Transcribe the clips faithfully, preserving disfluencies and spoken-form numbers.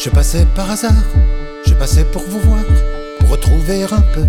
Je passais par hasard, je passais pour vous voir, pour retrouver un peu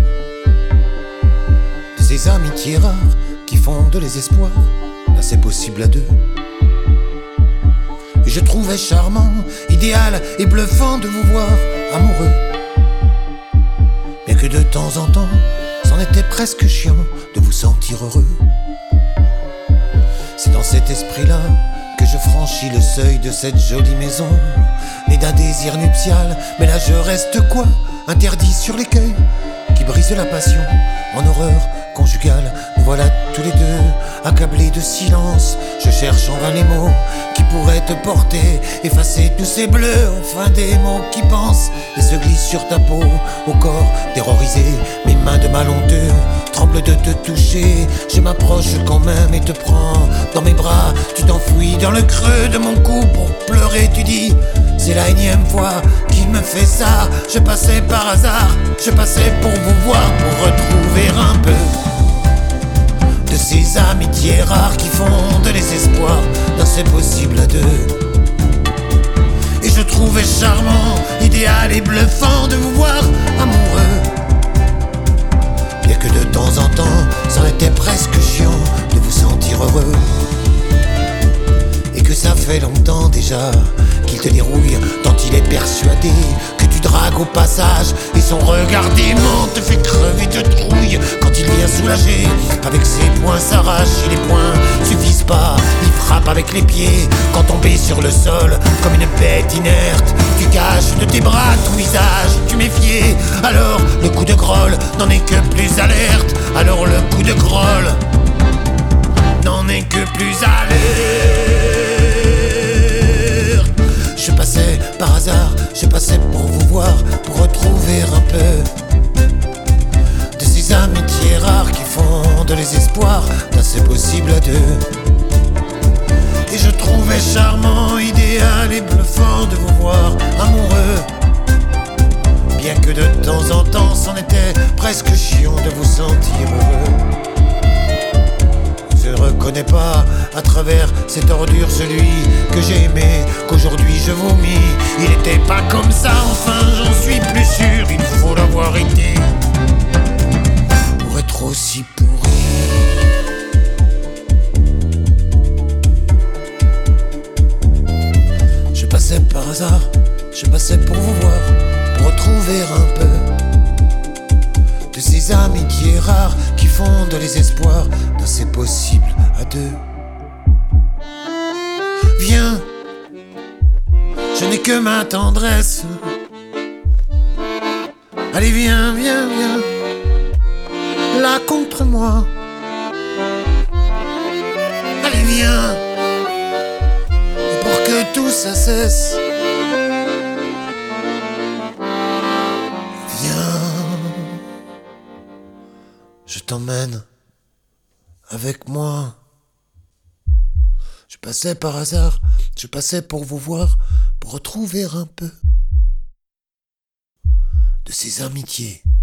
de ces amitiés rares qui font de les espoirs. Là c'est possible à deux. Et je trouvais charmant, idéal et bluffant de vous voir amoureux. Bien que de temps en temps, c'en était presque chiant de vous sentir heureux. C'est dans cet esprit-là que je franchis le seuil de cette jolie maison, née d'un désir nuptial, mais là je reste quoi? Interdit sur l'écueil qui brise la passion en horreur conjugale. Nous voilà tous les deux accablés de silence. Je cherche en vain les mots qui pourraient te porter, effacer tous ces bleus, enfin des mots qui pensent et se glissent sur ta peau, au corps terrorisé. Mes mains de malhonteux tremblent de te toucher. Je m'approche quand même et te prends dans mes bras. Tu t'enfouis dans le creux de mon cou pour pleurer. Tu dis c'est la énième fois qu'il me fait ça. Je passais par hasard, je passais pour vous voir, pour retrouver un peu de ces amitiés rares qui font de l'espoir. Non, c'est possible à deux. Et je trouvais charmant, idéal et bluffant de vous voir amoureux. Bien que de temps en temps, ça était presque chiant de vous sentir heureux. Et que ça fait longtemps déjà qu'il te dérouille, tant il est persuadé que tu dragues au passage. Et son regard dément te fait crever de trouille quand il vient soulager. Avec ses poings s'arrache et les poings suffisent pas. Il frappe avec les pieds quand tombé sur le sol comme une bête inerte. Tu caches de tes bras ton visage, tu méfiais. Alors le coup de grolle n'en est que plus alerte. Alors le coup de grolle n'en est que plus alerte. Je passais par hasard, je passais pour vous voir, pour retrouver un peu de ces amitiés rares qui font de l'espoir. Là c'est possible à deux. Et je trouvais charmant, idéal et bluffant de vous voir amoureux. Bien que de temps en temps c'en était presque chiant de vous sentir heureux. Je reconnais pas à travers cette ordure celui que j'ai aimé, qu'aujourd'hui je vomis. Il était pas comme ça, enfin j'en suis plus sûr. Il faut l'avoir été pour être aussi pourri. Je passais par hasard, je passais pour vous voir, pour retrouver un peu de ces amitiés rares qui font de l'espoir. Non, c'est possible à deux. Viens, je n'ai que ma tendresse. Allez viens, viens, viens, là contre moi. Allez viens, et pour que tout ça cesse, je t'emmène avec moi. Je passais par hasard, je passais pour vous voir, pour retrouver un peu de ces amitiés